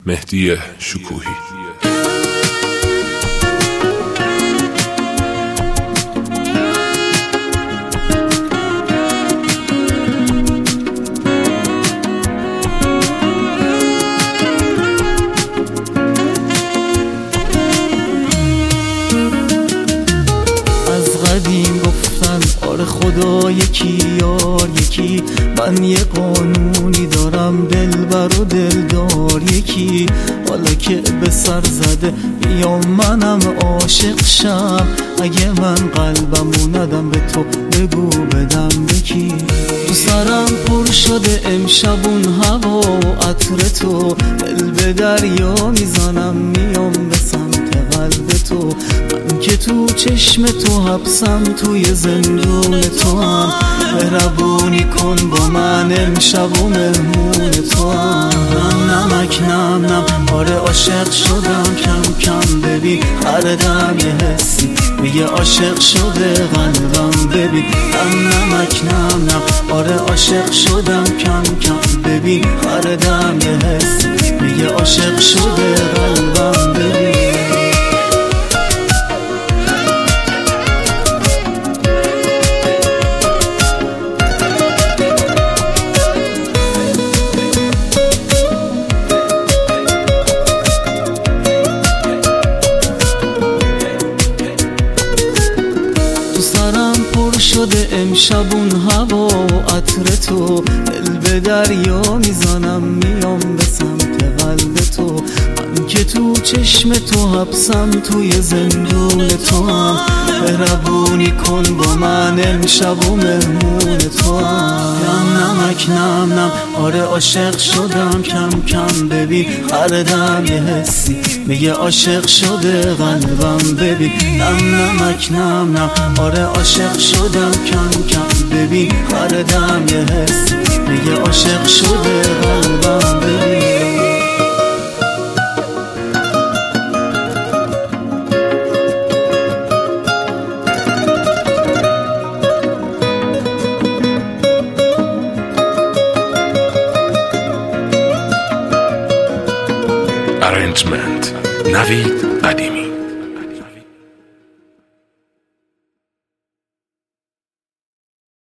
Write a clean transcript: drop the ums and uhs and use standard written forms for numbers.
مهدی شکوهی. قدیم گفتن آره خدا یکی یار یکی، من یه قانونی دارم دلبر و دلدار یکی. حالا که به سر زده بیام منم عاشق شم، اگه من قلبمو ندم به تو بگو بدم بکی. تو سرم پر شده امشب اون هوا و عطر تو، دل به دریا میزنم میام به سمت قلب تو. من که تو چشم تو حبسم توی زندون تو هم، مهربونی کن با من امشب و مهمون تو هم. نمک نم نم آره عاشق شدم کم کم، ببین هر دم یه حسی میگه عاشق شده قلبم. ببین نمک نم نم آره عاشق شدم کم کم، ببین هر دم یه حسی میگه عاشق شده قلبم. ببین شده امشب اون هوا و عطر تو، دل به دریا میزنم میام به سمت قلب تو. من که تو چشم تو حبسم توی زندون تو هم، مهربونی کن با من امشب و مهمون تو هم. نمک نم نم آره عاشق شدم کم کم، ببین هر دم یه حسی میگه عاشق شده قلبم. ببین نمک نم نم آره عاشق شدم کم کم، ببین هر دم یه حسی میگه عاشق شده قلبم. ببین Arrangement نوید قدیمی.